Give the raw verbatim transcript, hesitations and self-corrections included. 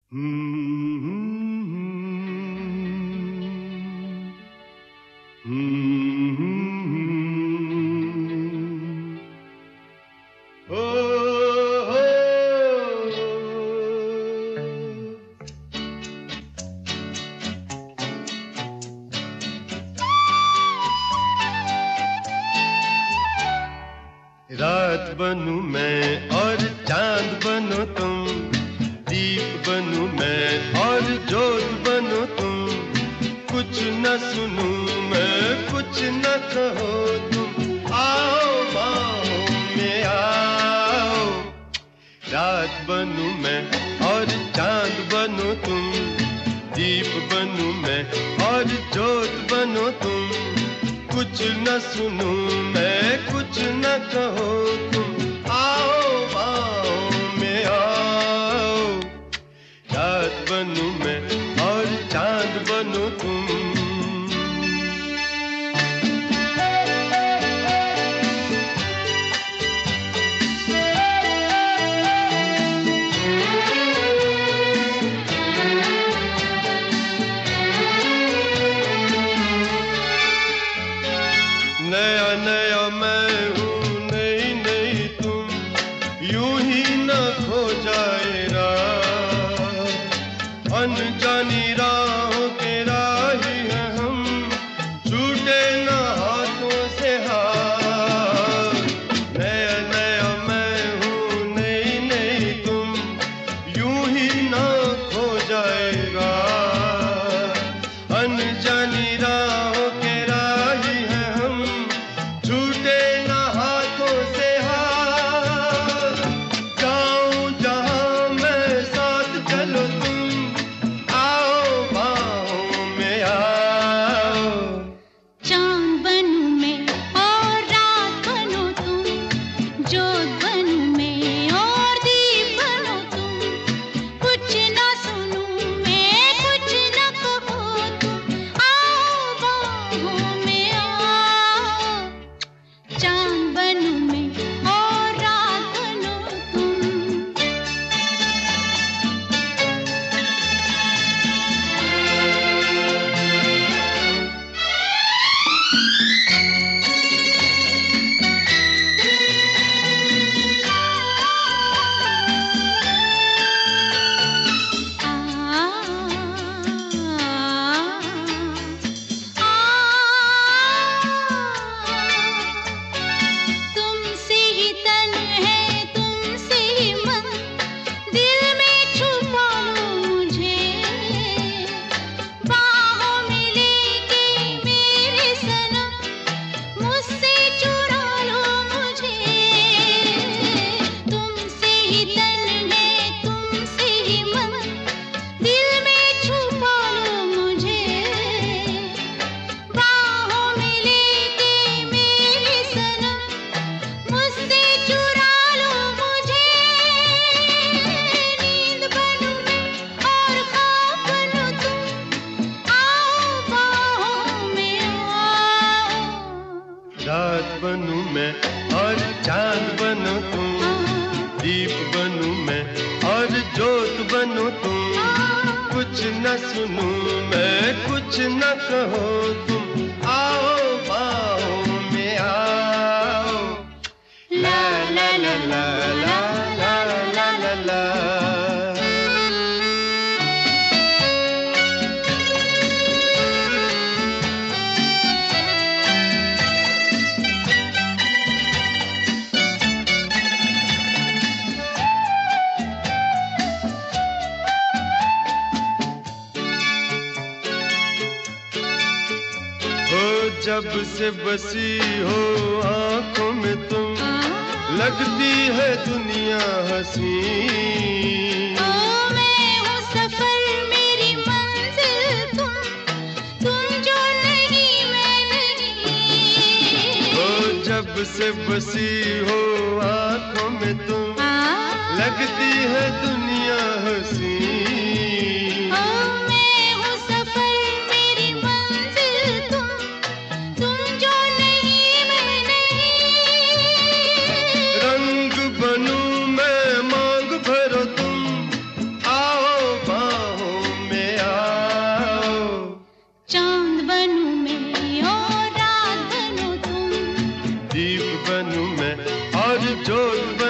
रात बनूं मैं और चांद बनो तुम, दीप बनूं मैं और ज्योत बनो तुम। कुछ न सुनूं मैं कुछ न कहो तुम, आओ बाहों में आओ। रात बनूं मैं और चांद बनो तुम, दीप बनूं मैं और ज्योत बनो तुम। कुछ न सुनूं मैं कुछ न कहो तुम, आओ बाहों में आओ। रात बनूं मैं और चांद बनो तुम। नया नया मैं हूँ, नई नई तुम, यूं ही न खो जाए राह। अनजानी राहों के राही हैं हम, छूटे न हाथों से हाथ। नया नया मैं हूँ, नई नई तुम, यूं ही न खो जाए राह। अनजानी राहों के राही हैं हम, छूटे न हाथों से हाथ। जाऊं जहां मैं साथ चलो तुम, आओ बाहों में आओ। चांद बनूं मैं और रात बनो तुम, ज्योत बनूं मैं और दीप बनो तुम। कुछ न सुनूं मैं कुछ न कहो तुम, आओ बाहों में आओ। चांद बनूं मैं और रात बनो तुम। तुमसे ही तन है तुमसे ही मन, दिल में छुपा लो मुझे। बाहों में लेके मेरे सनम, मुझसे चुरा लो मुझे। तुमसे ही तन है तुमसे ही मन, दिल में छुपा लो मुझे। बाहों में लेके मेरे सनम, मुझसे चुरा लो मुझे। नींद बनूं मैं और ख्वाब बनो तुम, आओ बाहों में आओ। रात बनूं मैं और चांद बनो तुम, दीप बनूं मैं और ज्योत बनो तुम। कुछ न सुनूं मैं कुछ न कहो तुम, आओ बाहों में आओ। ला ला ला ला ला ला ला ला ला। हो जब से बसी हो आंखों में तुम, लगती है दुनिया हंसी। ओ मैं हूँ सफर मेरी मंजिल तुम, तुम जो नहीं मैं नहीं। हो जब से बसी हो आंखों में तुम, लगती है दुनिया हंसी। ओ मैं हूँ सफर मेरी मंजिल तुम, तुम जो नहीं मैं नहीं। रंग बनूं मैं मांग भरो तुम, आओ बाहों बनूं मैं और जोत